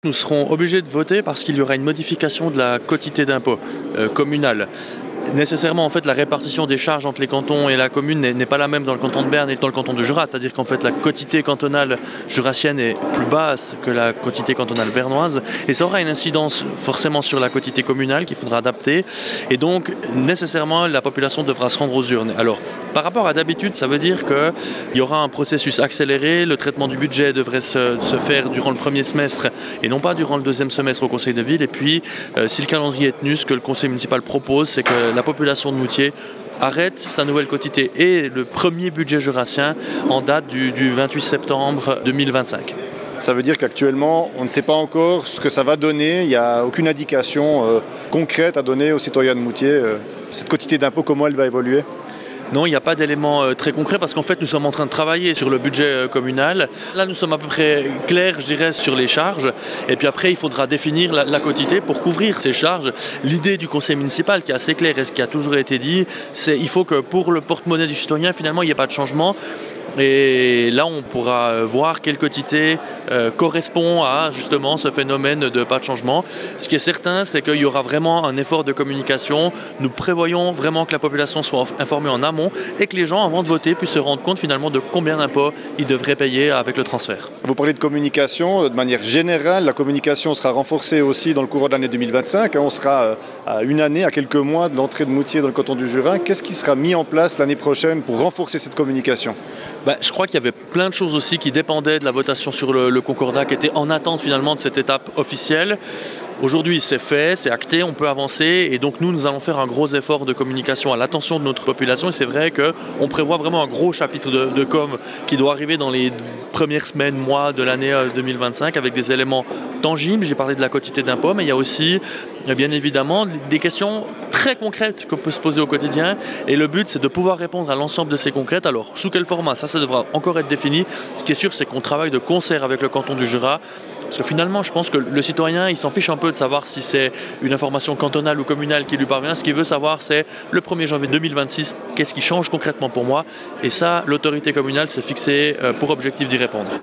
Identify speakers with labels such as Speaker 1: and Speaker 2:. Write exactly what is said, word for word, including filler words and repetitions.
Speaker 1: Nous serons obligés de voter parce qu'il y aura une modification de la quotité d'impôt euh, communale. Nécessairement, en fait, la répartition des charges entre les cantons et la commune n'est, n'est pas la même dans le canton de Berne et dans le canton de Jura. C'est-à-dire qu'en fait, la quotité cantonale jurassienne est plus basse que la quotité cantonale bernoise. Et ça aura une incidence forcément sur la quotité communale qu'il faudra adapter. Et donc, nécessairement, la population devra se rendre aux urnes. Alors, par rapport à d'habitude, ça veut dire qu'il y aura un processus accéléré. Le traitement du budget devrait se, se faire durant le premier semestre et non pas durant le deuxième semestre au conseil de ville. Et puis, euh, si le calendrier est tenu, ce que le conseil municipal propose, c'est que la population de Moutier arrête sa nouvelle quotité et le premier budget jurassien en date du, du vingt-huit septembre deux mille vingt-cinq.
Speaker 2: Ça veut dire qu'actuellement, on ne sait pas encore ce que ça va donner. Il n'y a aucune indication euh, concrète à donner aux citoyens de Moutier. Euh, cette quotité d'impôt, comment elle va évoluer ?
Speaker 1: Non, il n'y a pas d'éléments euh, très concrets parce qu'en fait, nous sommes en train de travailler sur le budget euh, communal. Là, nous sommes à peu près clairs, je dirais, sur les charges. Et puis après, il faudra définir la, la quotité pour couvrir ces charges. L'idée du conseil municipal, qui est assez claire et ce qui a toujours été dit, c'est qu'il faut que pour le porte-monnaie du citoyen, finalement, il n'y ait pas de changement. Et là, on pourra voir quelle quotité euh, correspond à justement ce phénomène de pas de changement. Ce qui est certain, c'est qu'il y aura vraiment un effort de communication. Nous prévoyons vraiment que la population soit informée en amont et que les gens, avant de voter, puissent se rendre compte finalement de combien d'impôts ils devraient payer avec le transfert.
Speaker 2: Vous parlez de communication. De manière générale, la communication sera renforcée aussi dans le courant de l'année deux mille vingt-cinq. On sera à une année, à quelques mois de l'entrée de Moutier dans le canton du Jura. Qu'est-ce qui sera mis en place l'année prochaine pour renforcer cette communication ?
Speaker 1: Ben, je crois qu'il y avait plein de choses aussi qui dépendaient de la votation sur le, le Concordat, qui étaient en attente finalement de cette étape officielle. Aujourd'hui, c'est fait, c'est acté, on peut avancer et donc nous, nous allons faire un gros effort de communication à l'attention de notre population et c'est vrai qu'on prévoit vraiment un gros chapitre de, de com qui doit arriver dans les premières semaines, mois de l'année deux mille vingt-cinq avec des éléments tangibles. J'ai parlé de la quotité d'impôt, mais il y a aussi bien évidemment des questions très concrètes qu'on peut se poser au quotidien et le but, c'est de pouvoir répondre à l'ensemble de ces concrètes. Alors, sous quel format ? Ça, ça devra encore être défini. Ce qui est sûr, c'est qu'on travaille de concert avec le canton du Jura. Parce que finalement, je pense que le citoyen, il s'en fiche un peu de savoir si c'est une information cantonale ou communale qui lui parvient. Ce qu'il veut savoir, c'est le premier janvier deux mille vingt-six, qu'est-ce qui change concrètement pour moi ? Et ça, l'autorité communale s'est fixée pour objectif d'y répondre.